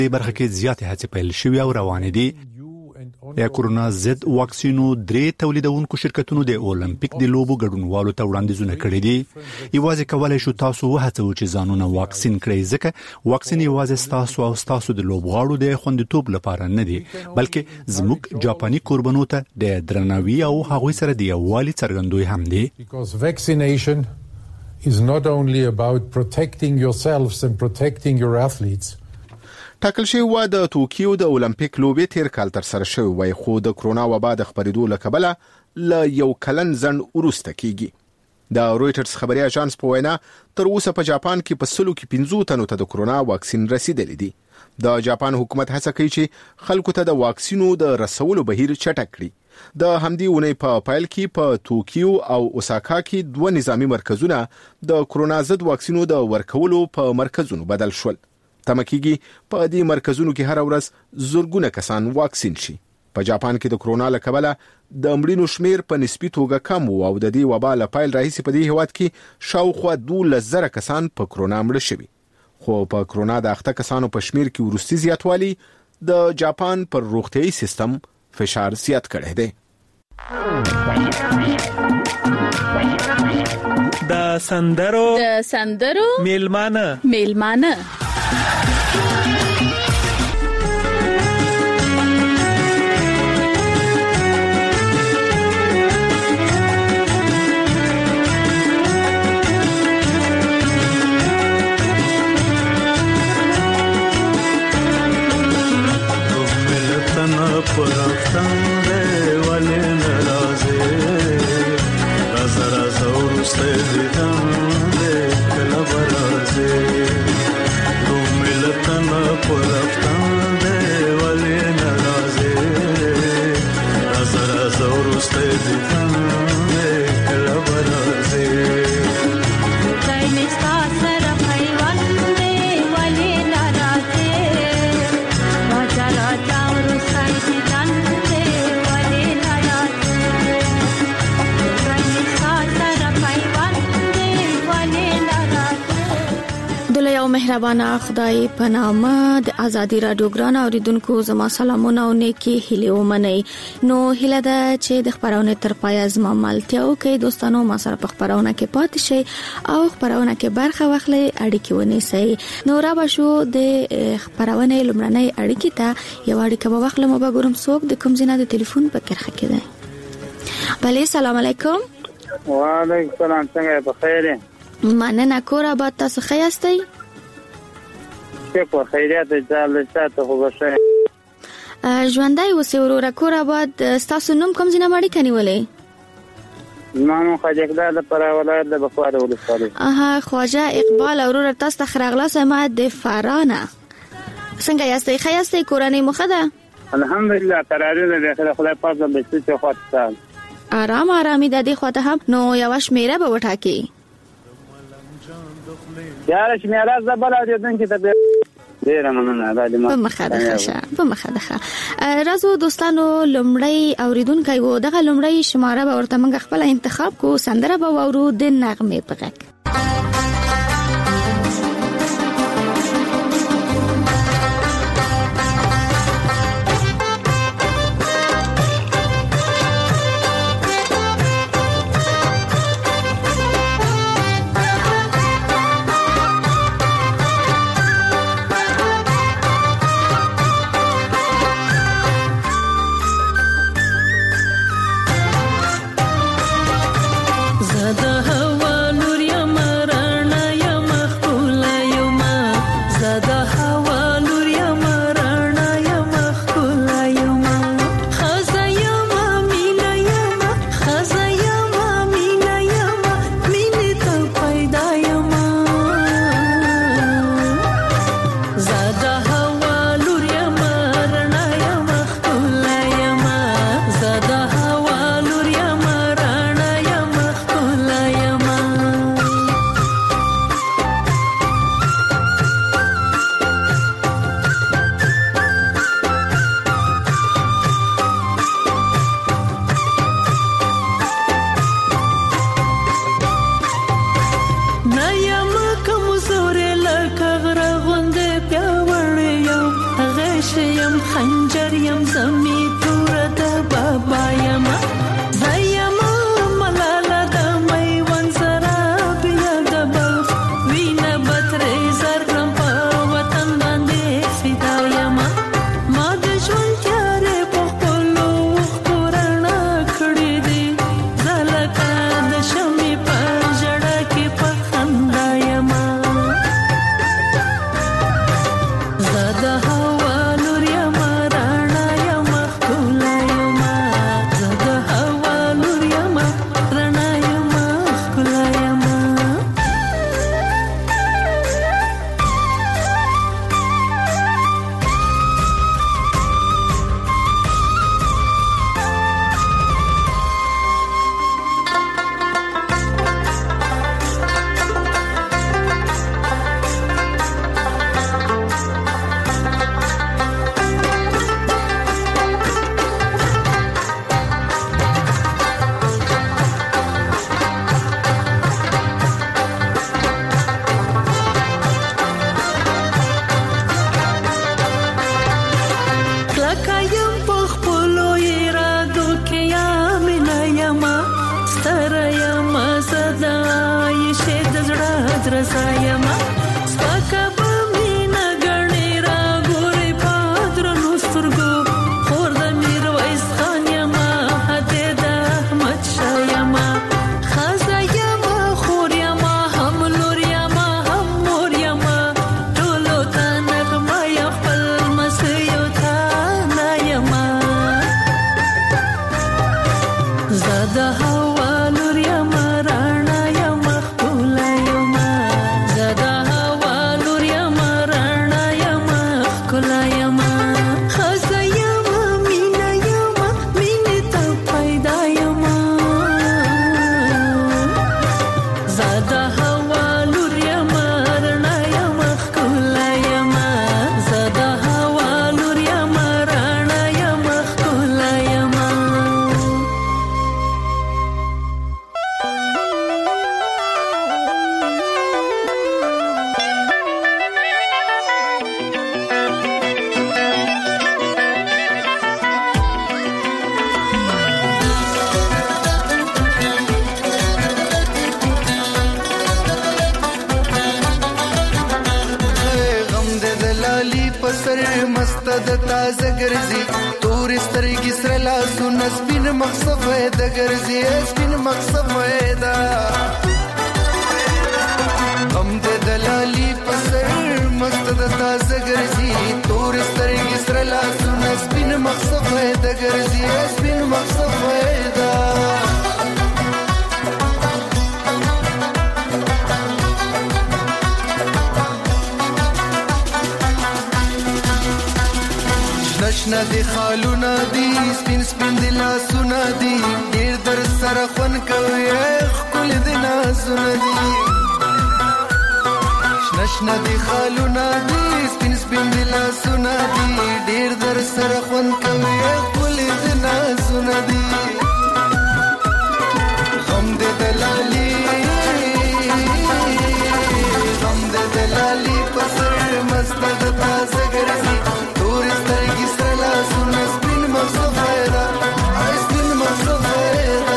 دې برخه کې زیاتې هڅې پیل شوې او روانې دي. د کورونا ضد واکسینو 3 تولیدونکو شرکتونو د اولمپیک د لوبو ګډونوالو ته وړاندیزونه کړي دي. یوازې کولای شو تاسو وهڅوو چې ځانونه واکسین کړئ، ځکه واکسین یوازې تاسو د لوبغاړو د خوندیتوب لپاره نه دی، بلکې زموږ جاپاني کوربنو ته د درناوي او هغوی سره د یووالي څرګندوی هم دی. Because vaccination is not only about protecting yourselves and protecting your athletes. ټاکل شوی و د توکیو د اولمپیک لوبې تیر کال تر سره شوی وای، خو د کرونا وبا د خبرېدو له کبله له یو کلن ځنډ وروسته کیږي. د رويټرز خبري اژانس په وینا تر اوسه په جاپان کې په 115 تنو ته د کرونا واکسین رسیدلی دی. د جاپان حکومت هڅه کوي چې خلکو ته د واکسینو د رسولو بهیر چټک کړي. د همدې ونې په پایل کې په توکیو او اوساکا کې 2 نظامی مرکزونه د کرونا ضد واکسینو د ورکولو په مرکزونو بدل شول. تمکیږي په دې مرکزونو کې هر ورځ زورګونه کسان واکسین شي. په جاپان کې د کرونا له کبله د مړینو شمیر په نسبي توګه کم و او د دې وبا له پایل راهیسې په دې هیواد کې شاوخوا 12,000 کسان په کرونا مړه شوي. خو په کرونا د اخته کسانو په شمیر کې وروستي زیاتوالی د جاپان پر روغتیايي سیستم فشار زیات کړی دی. د سندرو میلمانه مهربانه خدای په نامه د ازادي رادیو ګران اوریدونکو زما سلامونه او نیکی هیله ومنئ. نو هیله ده چې د خبرونه تر پای زما ملتیاو کې دوستانو ما سره په خبرونه کې پاتې شي او خبرونه کې برخه واخلئ، اړیکې ونیسئ. نو را به شو د خبرونه لمړنۍ اړیکې ته یو اړیکه به واخلم او به ګورم څوک د کوم ځای د ټلیفون په کرخه کې دی. بله سلام علیکم. وعلیکم السلام، څنګه په خیر یې؟ مننه، کور آباد، تاسو ښه یاستئ؟ په خیریت جاله تاسو خو بشه ژوندۍ اوسئ وروره. کور آباد، تاسو نوم کوم ځای مړی کنيولې؟ نو خواجه اقبال پر ولایت د بخواد ولسوالۍ. خواجه اقبال وروره، تاسو ته خرغلا سم د فارانه څنګه یاستئ؟ ښه یاستئ؟ کورنۍ مو ښه ده؟ الحمدلله تراره ده، خدای پاک دې ستاسو خواته آرامي د دې خواته هم. نو یو شمیره به وټاکي یاره شمیره زبر او دې دن کې ته ډیر مننه. په مخه ده. راځو دوستانو، لمړی اوریدونکو وو دغه لمړی شماره به ورته موږ خپل انتخاب کو، سندره به وورو د نغمه په غږ. زده هوا نور یم نشنا دی خالونا دی سپین سپین دی لاسونا دی ډیر در سره خون کوي خپل دی نازونا دی نشنا دی خالونا دی سپین سپین دی لاسونا دی ډیر در سره خون کوي خپل دی نازونا دی غم دې دلالي پسر مست د تازه ګرځي تور سترګې سره لاسونه سپین مغزه فایده سپین مغزه فایده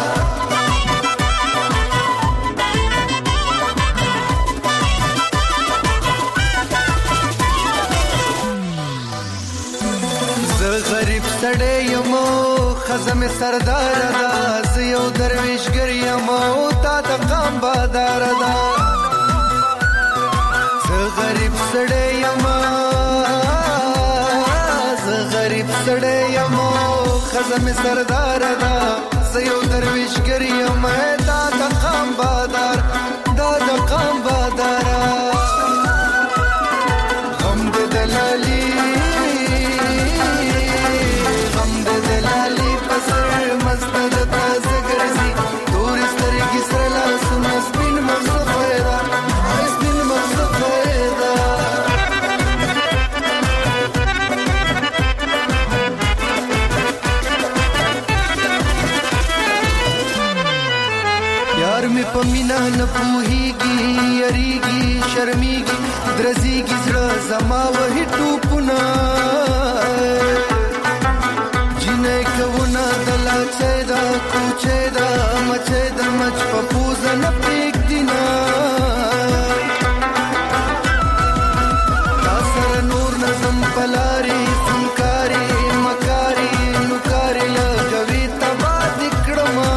زه غریب سړی یم ښځه مې سرداره ده زه یو درویشګر یم او تا ته قام باداره ده غریب سړی یم زه غریب سړی یم ښځه مې سرداره ده زه یو درویشګر یم دا د قام بادار دا د قام باداره غم دې دلالي پسر مست د تازه ګرځي تور سترګې سره لاسونه سپین مغزه فایده سپین مغزه فایده یار مې په مینا نه پوهیږي یریږي شرمیږي درزیږي زړه زما وهي ټوپونه جنې کوونه دلا چې دا کوچې دا مچې د مچ په پوزه نه پرېږدي نه تا سره نور نظم پلاري خونکاري مکاري نوکاري لګوي تباه دې کړمه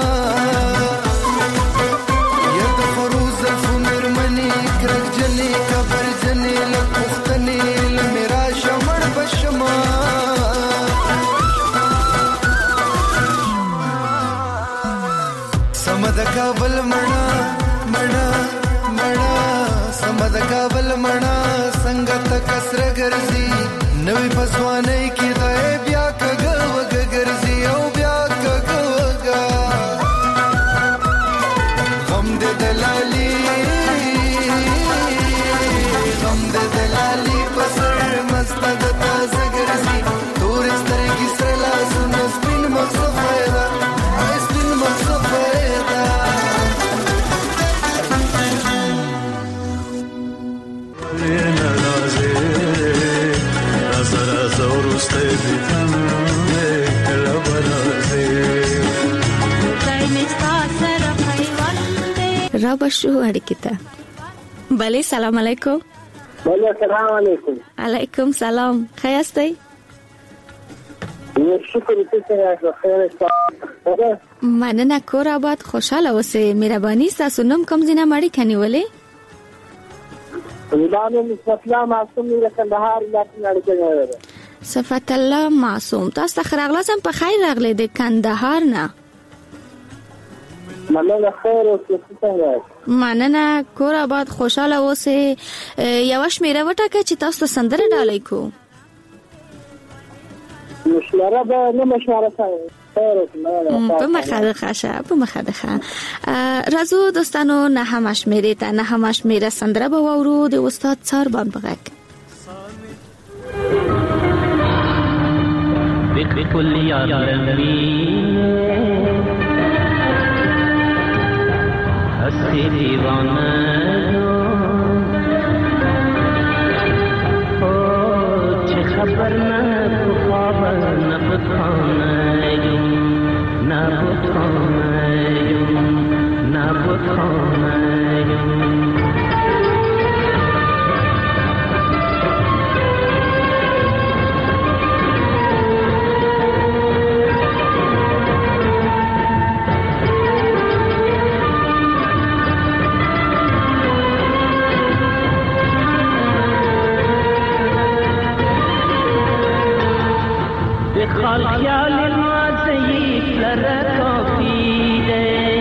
یا د فروز زلفو مېرمنې کرکجنې کبرجنې له پوښتنې له میرا کابل منا منا منا سمد کابل منا څنګه تکسر ګرځي نوې پسوانې کې دای بیا کګوګ ګرځي او بیا کګوګ غم دې دلالي پسر مستد تازه ګرځي تور سترګې سره لاسونه سپین مخ فایده سپین مخ فایده نرازه زرا زورسته دیدم کلا برازه دای مستا سره پیوند را بشو اړیکته بله سلام علیکم بله سلام علیکم علیکم سلام خیاستی شکر تاسو خیر تاسو مننه کور آباد خوشاله اوسئ مهرباني تاسو نوم کوم ځای نه مړی کنيولې ولانه نسبت الله معصوم نه کندهار ولایت نه لګیږي صفات الله معصوم تاسو خرغلاسم په خیر راغلی د کندهار نه مننه خیر او څنګه مننه کور آباد خوشاله اوسئ یو شمیره وټاکه چې تاسو ته سندره ډالۍ کو مشوره به نه مشوره سره په مخه خاصه په مخه رازو دوستانو نه هم شمیره ته نه هم شمیره سندره به وورو د استاد څاربان بغک بكل يارمي हंसी दीवाना हो खबर न खबर न बुखाना न बुखाना न बुखाना خیال الماضی لرکافیده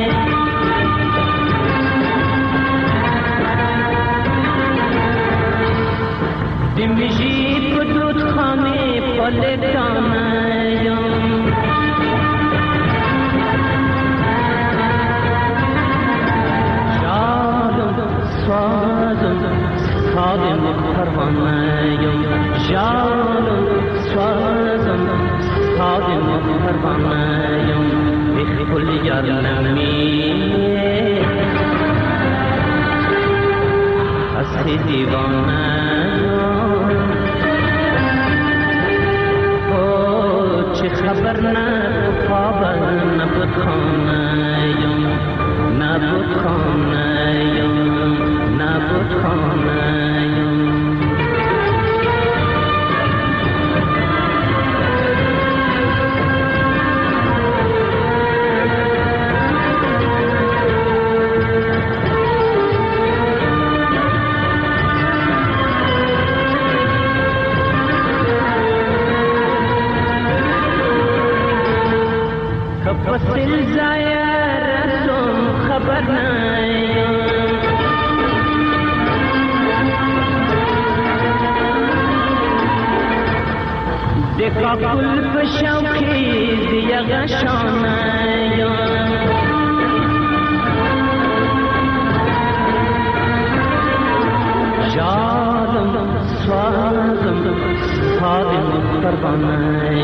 دمیجی بدود خانه پلتانیم جالم سوازم خادم پروانیم جالم سوازم خادم پروانیم بكل يارمي हंसी दीवाना हो खबर न खबर न बुखाना न बुखाना न बुखाना وصل زايرتم خبرنا دقا كل بشوقي زي غشانا جالم صادم صادم قربانا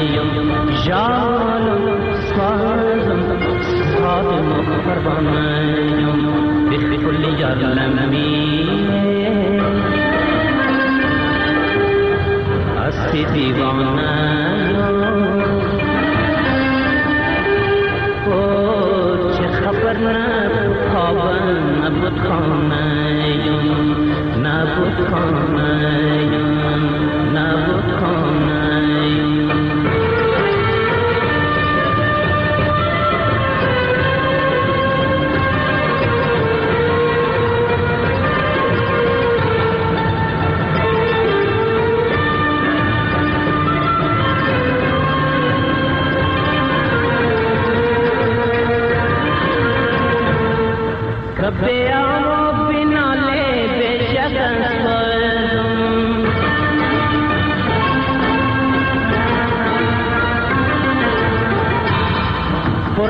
جالم صادم صادم قربانا بكل يارمي हंसी दीवाना हो खबर न खबर न बुखाना न बुखाना न बुखाना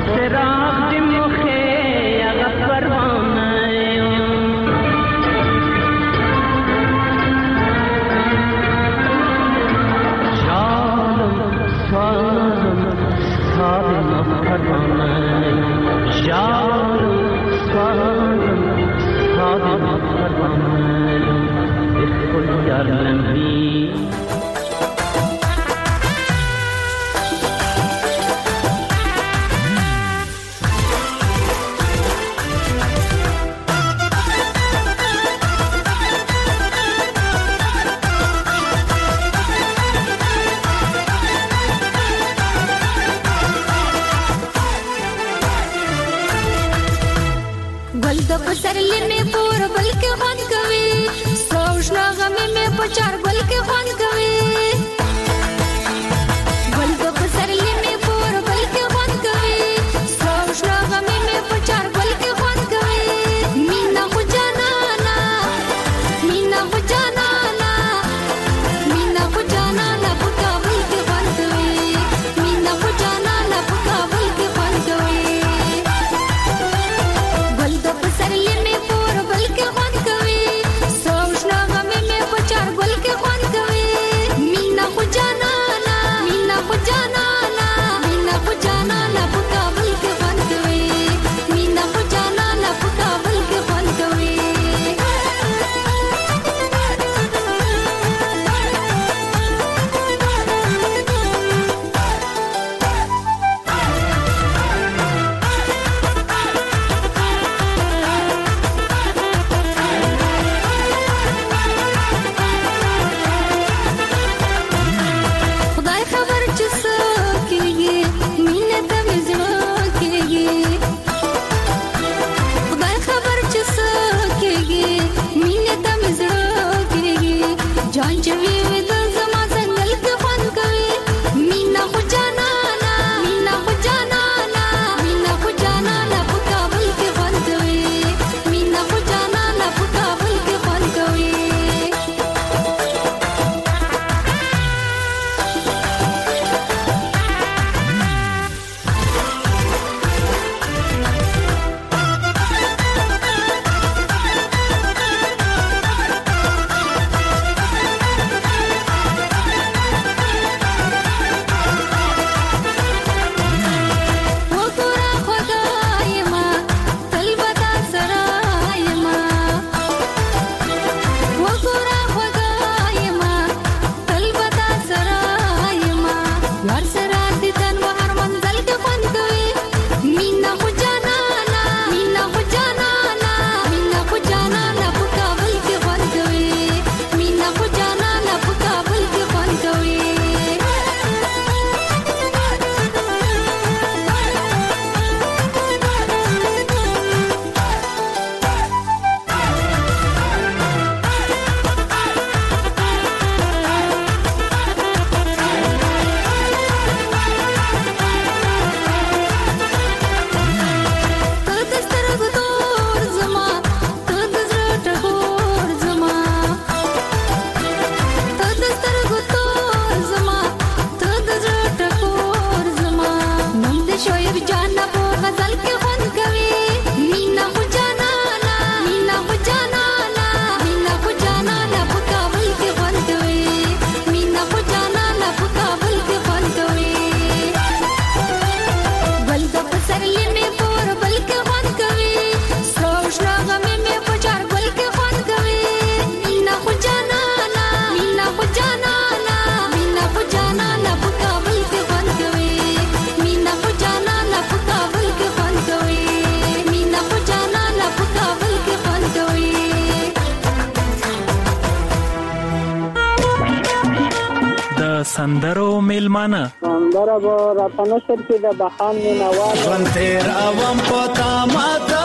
سندرو میلمانه سندره با راتنشر کې د بخان مینوال ژوند تیر اوم پتا ماتا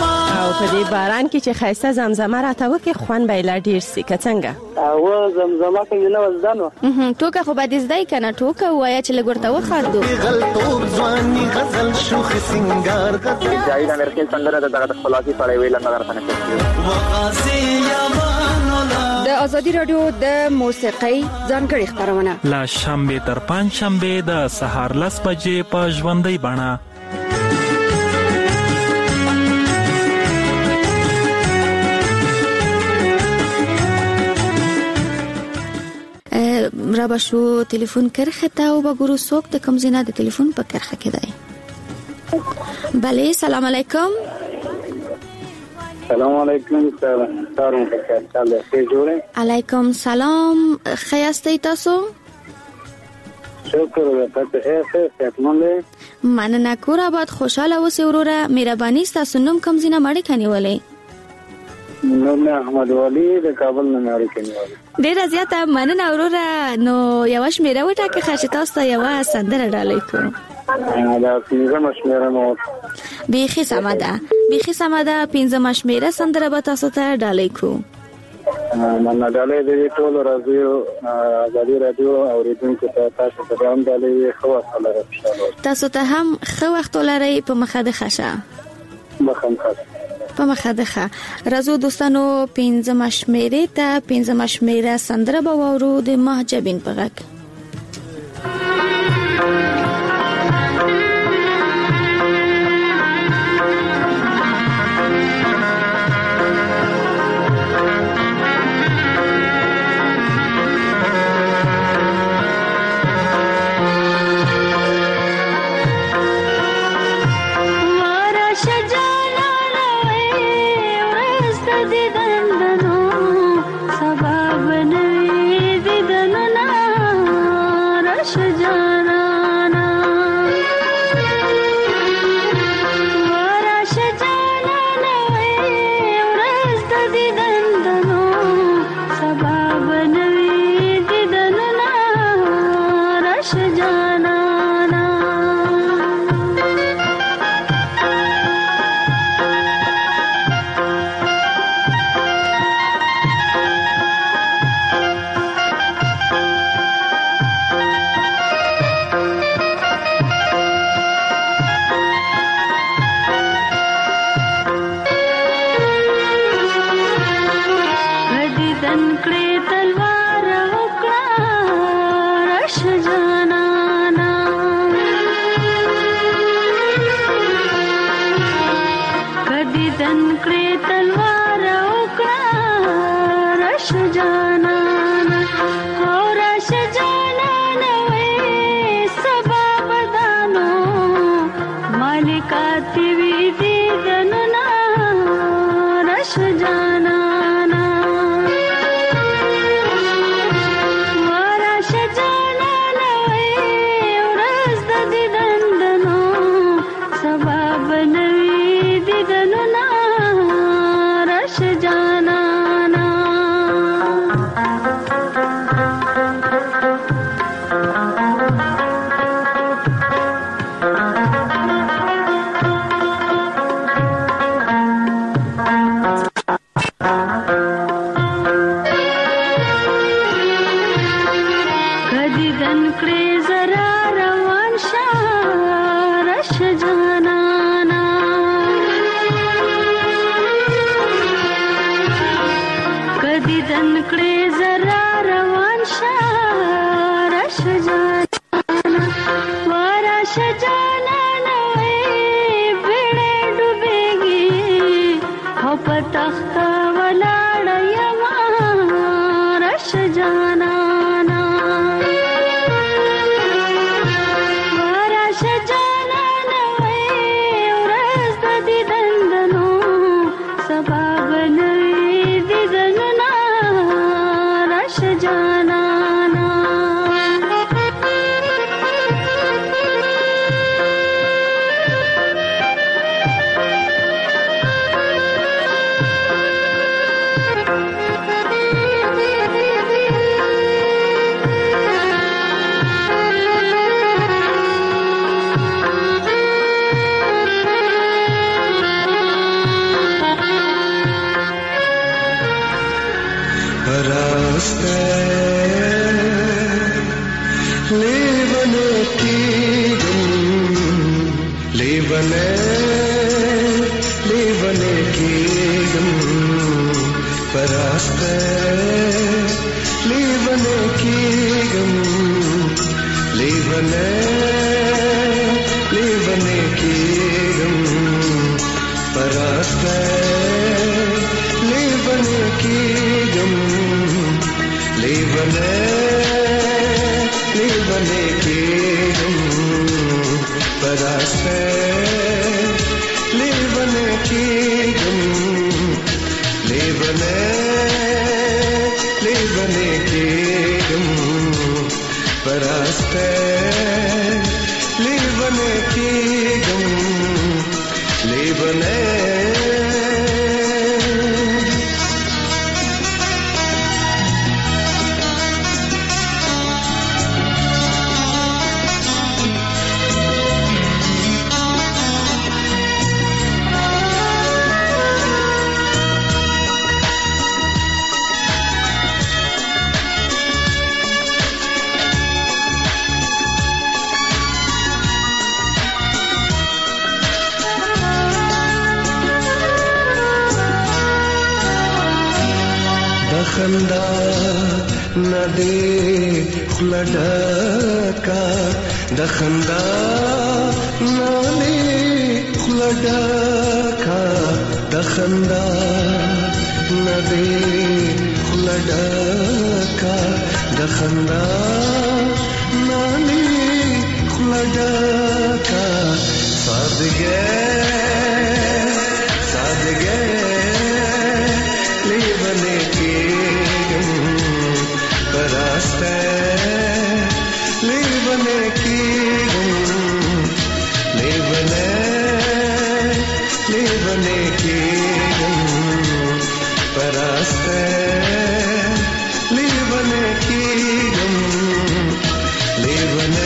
او په دې باران کې چې خایسته زمزمه راته وکي خوان به لا ډیر سي کڅنګه او زمزمه کې نه وزدانو ټوکه خو به دې زدای کنه ټوکه وایا چې لګورته وخاردو غلطوب ځواني غزل شوخ سنگار غزل جاي د امریکای سندره د خلاصي پړې ویل نه درته وقاسي یمانولا د ازادي رادیو د موسیقي ځانګړي خبرونه لا شنبه تر پنځ شنبه د سهار 10 بجې په ژوندۍ بڼه را بشو تلیفون کرخه تا او بگورو سوک د کم زینه د تلیفون په کرخه کې دی. بله سلام علیکم. سلام علیکم سلام علیکم سلام. خیاستی تاسو؟ شکر تاسو مننه کور آباد خوشاله اوسئ وروره. مهرباني ستاسو نوم کوم ځای نه مړی کنيولې؟ نوم احمد ولی د کابل نه مړی کنيولې. ډیره زیاته مننه وروره. نو یو شمیره وټاکه چې تاسو ته یو سندره ډالۍ کوم. دا پنځم شمیره مو بیخي سماده 15 شمیره سندره به تاسو ته ډالۍ کوم. من ډالۍ دې ټول راځو ازادي رادیو اوریدونکو ته تاسو ته هم ډالۍ خو سره تاسو ته هم خو وخت لري په مخه د خشه په مخه د خه راځو دوستانو 15 شمیره ته 15 شمیره سندره به وورو د مهجبین په غږ. लेवने लेवने के गम परास्ते लेवने के गम लेवने के गम परास्ते लेवने के गम लेवने खंदा न दे खुलडका दखंदा न दे खुलडका दखंदा न दे खुलडका दखंदा न दे खुलडका सादगे लेवने के परास्ते लेवने की लेवने की परास्ते लेवने की लेवने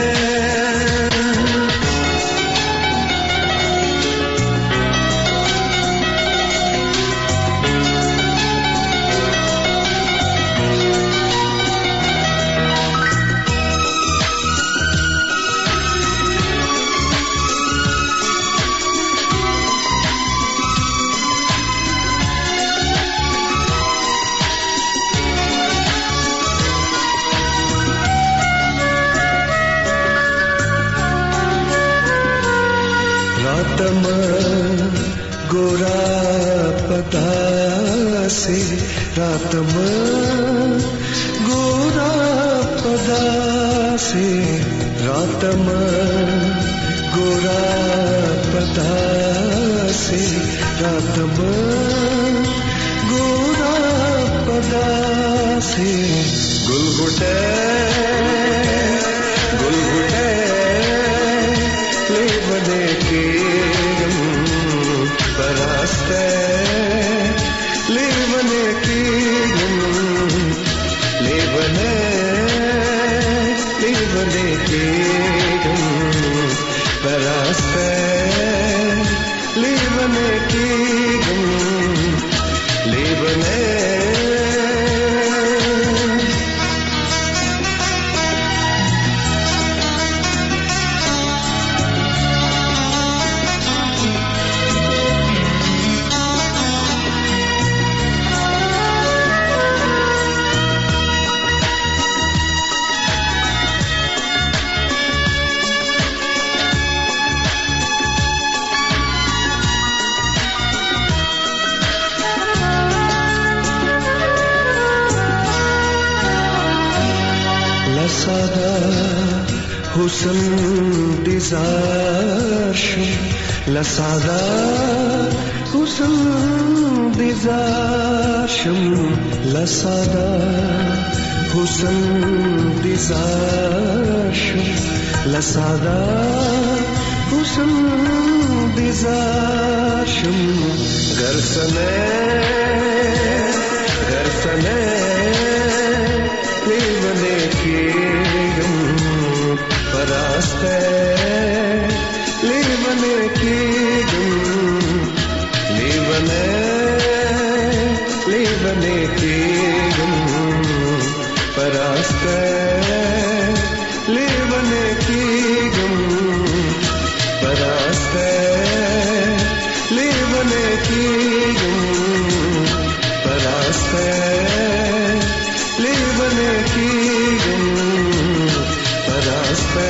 रातम गोरा पदा से रातम गोरा पदा से रातम गोरा पदा से रातम गोरा पदा से गुलगुटे लेवने के परास्ते लेवने की लेवने की परास्ते लेवने की लेवने लसादा हुस्न दिजाशम लसादा हुस्न दिजाशम लसादा हुस्न दिजाशम लसादा हुस्न दिजाशम गरसने लेवने की परास्ते लेवने की लेवने की परास्ते लेवने की परास्ते लेवने की परास्ते लेवने की परास्ते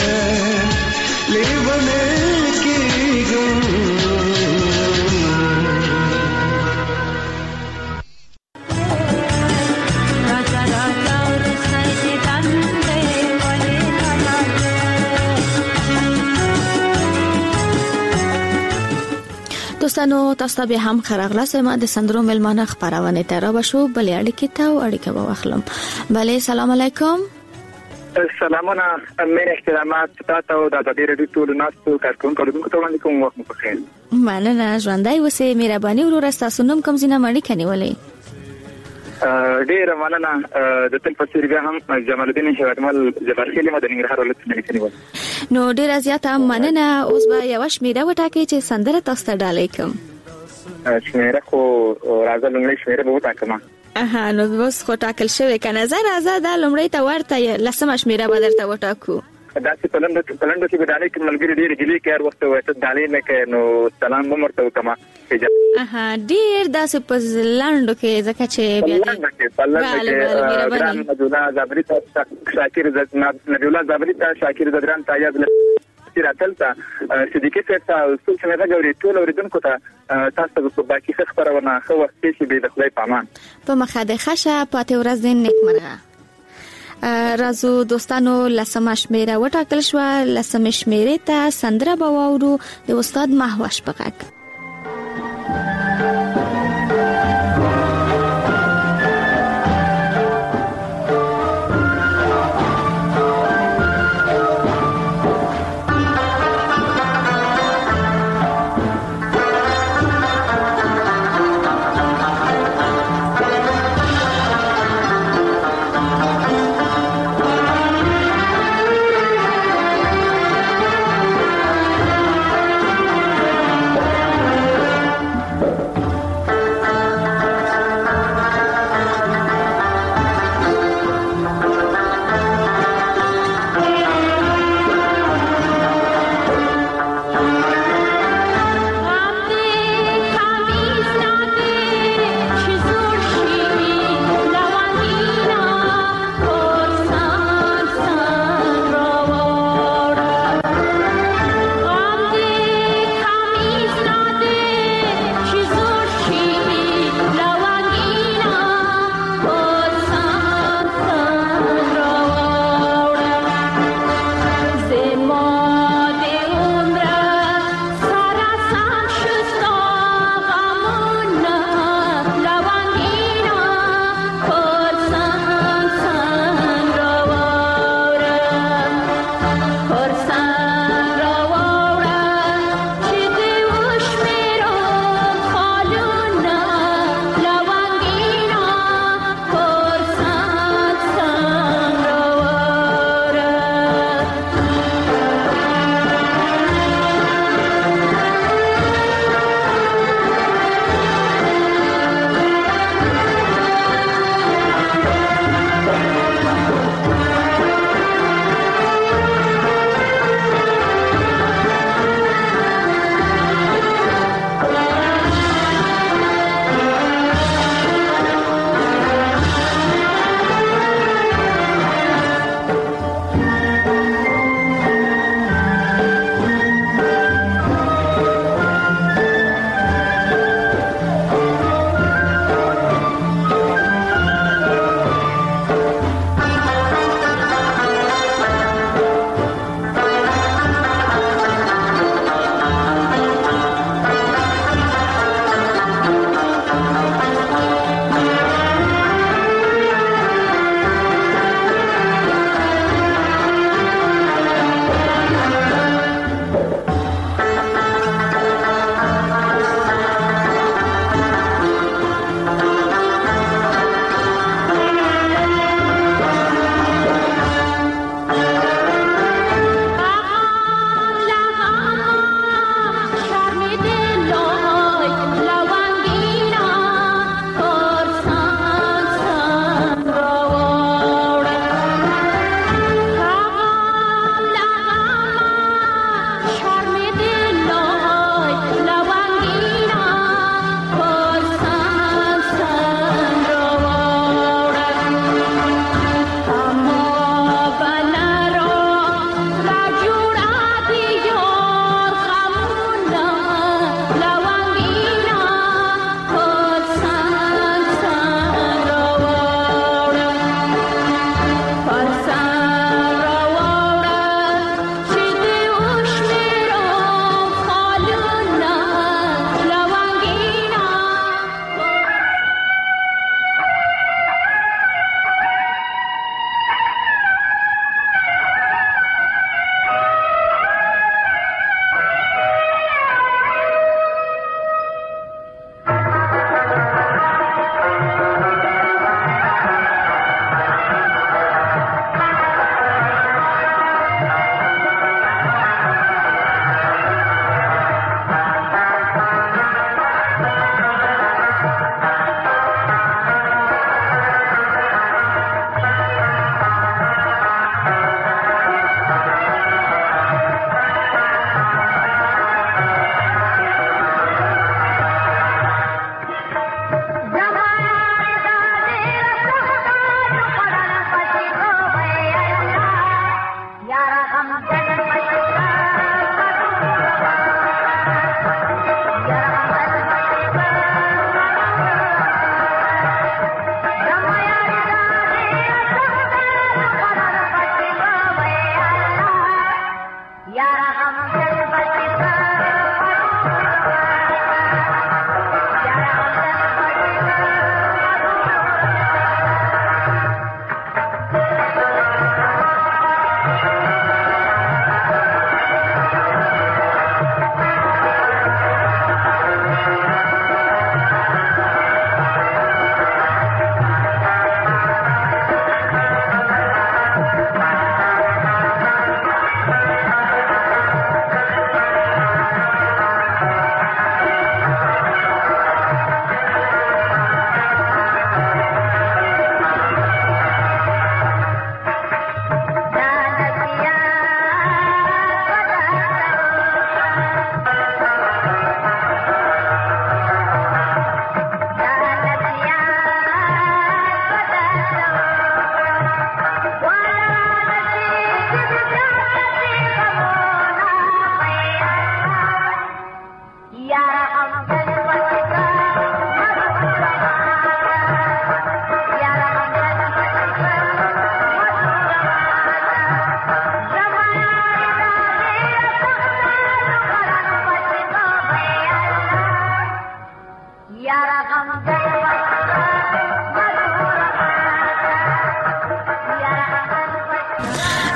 लेवने की राजा राजा और دوستانو تاسو به هم خراغله سم د سندرو ملمانه خبرونه تر بشو بلې اړیکې ته او اړیکه به واخلم. بله سلام علیکم. سلامونه مې احترامات تاسو او د دې رادیو ټول ناسو کارکونکو ته وړاندې کوم وخت په خیر. مننه ژوندۍ وسه مهرباني ورور تاسو نوم کوم زینه مړی کني ولې ډیر مننه د تل پسیر بیا هم جمال الدین هیوادمل جبارخیل مدني نګرهار ولایت نه کني ول نو ډیر زیاته مننه. اوس به یو شمیره وټاکي چې سندره تاسو ته ډالې کوم. شمیره خو راځه لومړی شمیره به وټاکم. نو بس خو ټاکل شوی کنه زه راځه د لومړی ته ورته لسمه شمیره به درته وټاکو. دا چې پلند کې بدانې کې ملګری ډیر ګلی کار وخت وایته دالې نه کې نو سلام مرته وکما. ډیر داسې په لاندو کې ځکه چې بیا شاکر نبی الله زابری ته شاکر زدران ته یاد راتل ته صدیقی ته څو څنګه غوړي ټول اوریدونکو ته تاسو په باقي خبرونه خو وخت چې به د خدای پامان په مخه د خشه پاتې ورځ دې نیکمرغه. رازو دوستانو لسمه شمیره وټاکل شو. لسمه شمیره ته سندره به واورو د استاد مهوش پغک.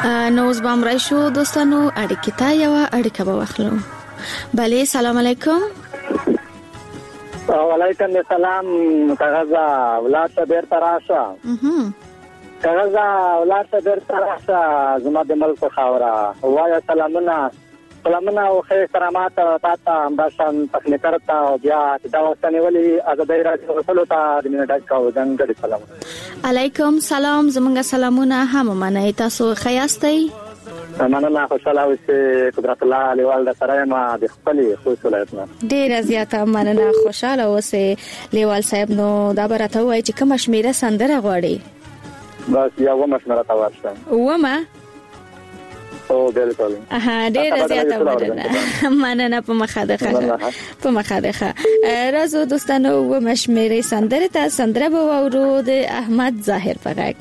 نو اوس به امرای شو دوستانو اړیکې ته یو اړیکه به واخلو. بله سلام علیکم. وعلیکم السلام. کاغذا ولات بیر تراشه کاغذا ولات بیر تراشه زما د ملک خاورا وایا سلامونه او خیر کرامات تاسو همداشان تخنیکر ته بیا دا وسنی ولی ازادۍ راځي وصلو ته د منډه کاو ځنګړي سلام علیکم. سلام زمونږ سلامونه هم منئ. تاسو خیاستئ؟ مننه خوشاله اوسئ. قدرت الله لیوال د سره ما د خپل خوشالتنا ډیره زیاته مننه. خوشاله اوسئ لیوال صاحب. نو دا برته وای چې کوم شمیره سندره غواړي؟ بس یو مشوره تا ورسته ومه او بالکل ډیره زیاته مننه. په مخادخه رازو دوستانو و مشمیره سندره ته سندره به وورو د احمد ظاهر فقط.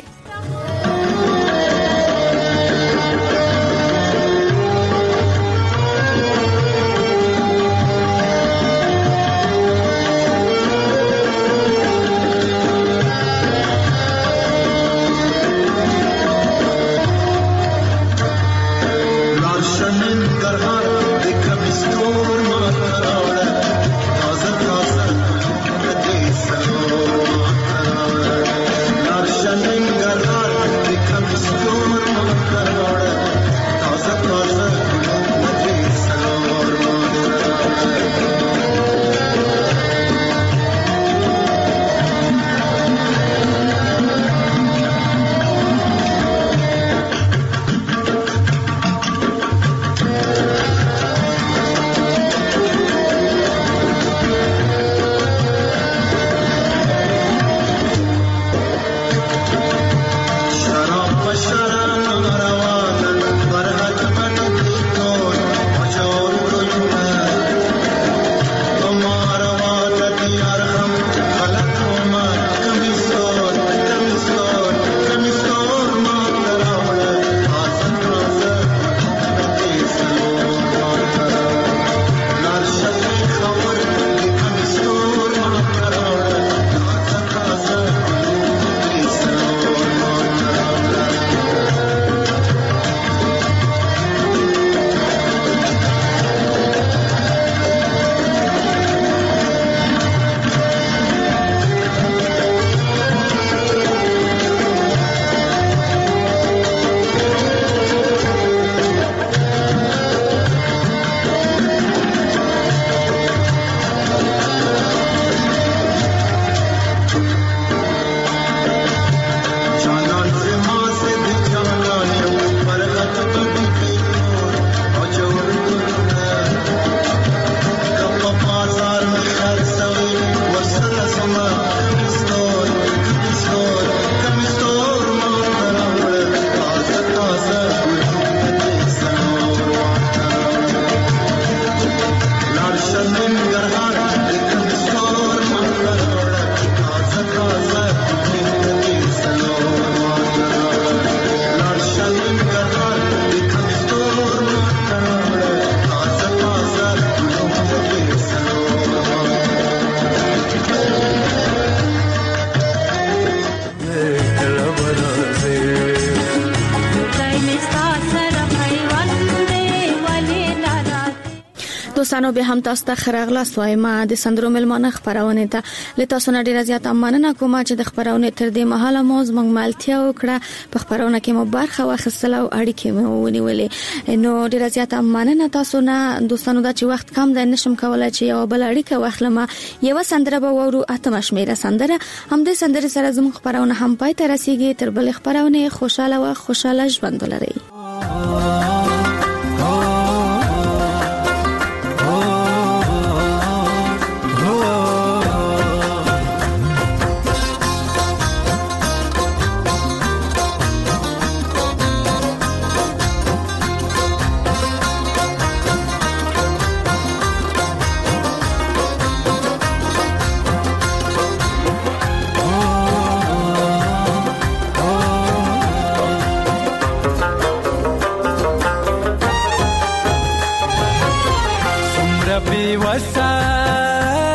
دوستانو به هم تاسو ته خراغلاس وایم. د سندرو ملمانه خبرونه ته لته سونه ډیره زیاته مننه کوم چې د خبرونه تر دې مهاله موز موږ مالتیا وکړه. په خبرونه کې مو برخه واخیستله او اړیکې مو ونیولې. نو ډیره زیاته مننه تاسو نه دوستانو دا چې وخت کم دی نشم کولای چې یو بل اړیکه واخلم. یو سندره به وورو اتم شمیره سندره هم د سندره سره زموږ خبرونه هم پای ته رسیدي. تر بل خبرونه خوشاله او خوشاله ژوند ولرئ.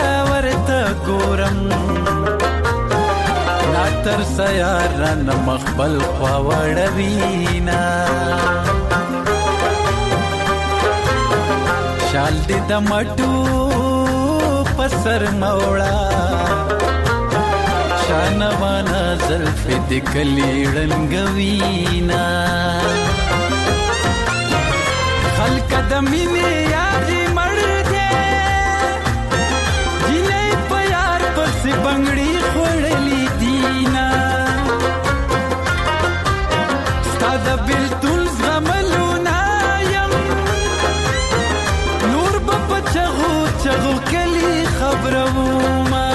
سیاران مخ بل خوا وړوینا شال دې د مټو پسر موړا شانوانا زلف دې کلیړنګوینا خلق د مینې یاري مړ دې جنې په یار پسې بنگړي خوړلې دینا ستاد بلتل زملونا یم نور په چغو چغو کلی خبروما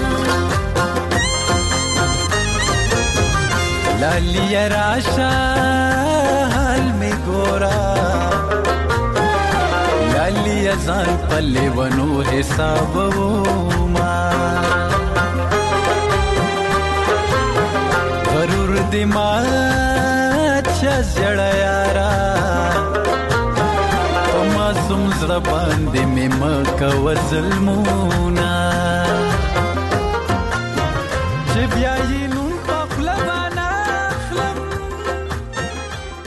لالی راشا حال می ګورا لالی ځان پلي ونو حسابوما غرور دې ما چا زړه یارا ما سم زړه باندې مې مکو ظلمونا